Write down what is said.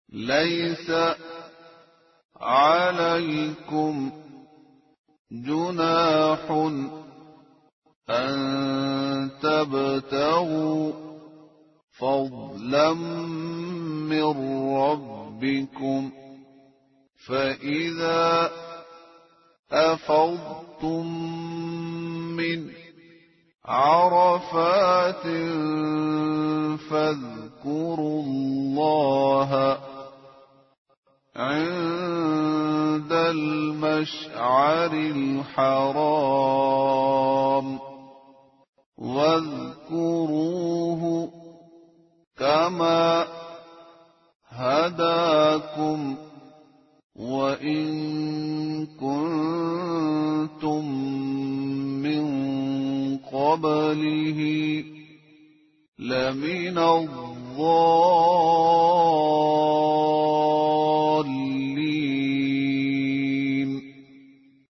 ليس عليكم جناح أن تبتغوا فضلا من ربكم، فإذا أفضتم من عرفات فاذكروا الله عند المشعر الحرام، واذكروه كما هداكم وإن